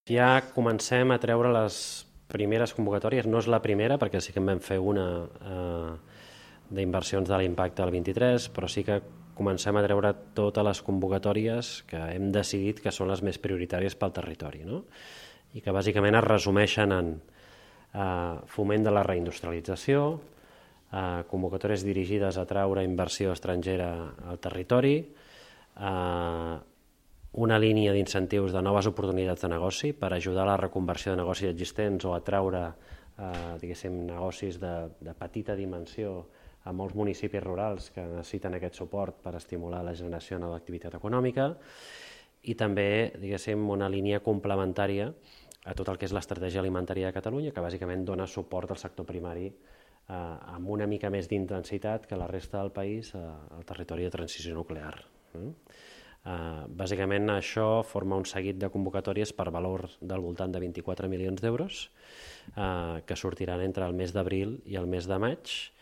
Ja comencem a treure les primeres convocatòries, no és la primera perquè sí que en vam fer una d'inversions de l'impacte del 23, però sí que comencem a treure totes les convocatòries que hem decidit que són les més prioritàries pel territori, no? I que bàsicament es resumeixen en foment de la reindustrialització, convocatòries dirigides a atraure inversió estrangera al territori, una línia d'incentius de noves oportunitats de negoci per ajudar a la reconversió de negocis existents o atraure negocis de petita dimensió a molts municipis rurals que necessiten aquest suport per estimular la generació de nova activitat econòmica, i també una línia complementària a tot el que és l'estratègia alimentària de Catalunya, que bàsicament dona suport al sector primari amb una mica més d'intensitat que la resta del país al territori de transició nuclear. Bàsicament això forma un seguit de convocatòries per valor del voltant de 24 milions d'euros que sortiran entre el mes d'abril i el mes de maig,